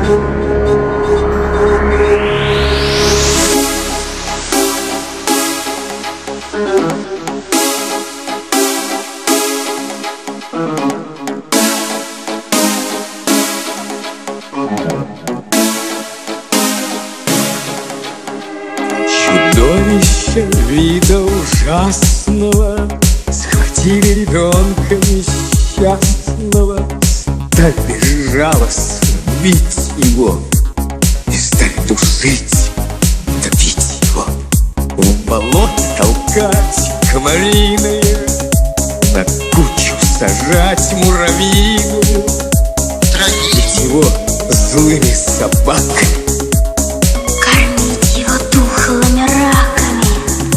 Чудовище вида ужасного схватили ребенка несчастного, стали безжалостно бить его и стали душить, топить его, в болото толкать комариные, на кучу сажать муравьиную, травить его злыми собаками, кормить его тухлыми раками.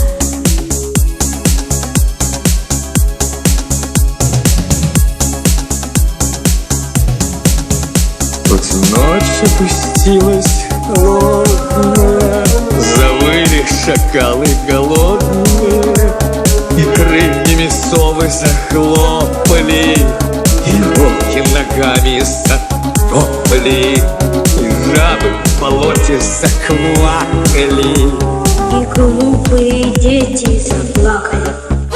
Тут ночь опустилась холодная, завыли шакалы голодные, и крыльями совы захлопали, и волки ногами затопали, и жабы в болоте заквакали, И глупые дети заплакали.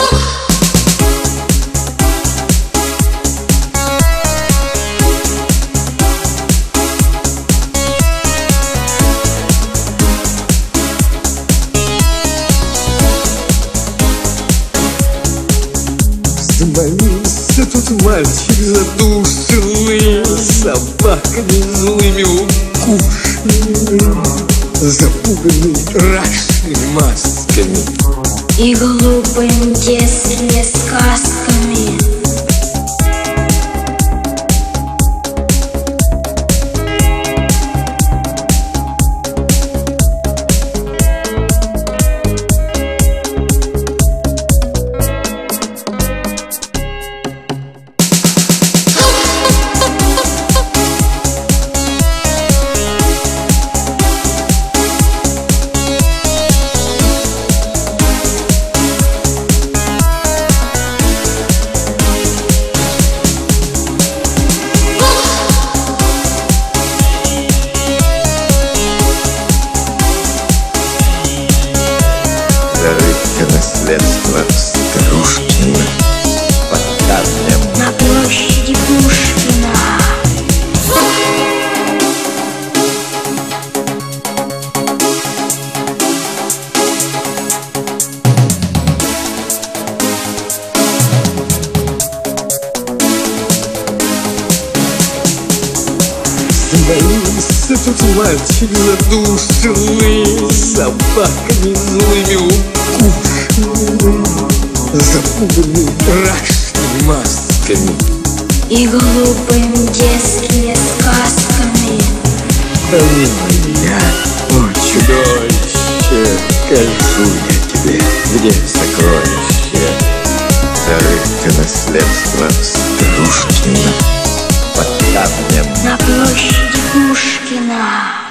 Заманился тут мальчик задушенный, собаками злыми укушенный, запуганный страшными масками И глупыми детскими сказками. Зарыто наследство Старушкина под камнем На площади Пушкина. Заманился тут мальчик задушенный, собаками злыми укушенный, запуганный страшными масками И глупыми детскими сказками. Зови меня, о чудовище, скажу я тебе, где сокровище. Зарыто наследство Старушкина под камнем На площади Пушкина.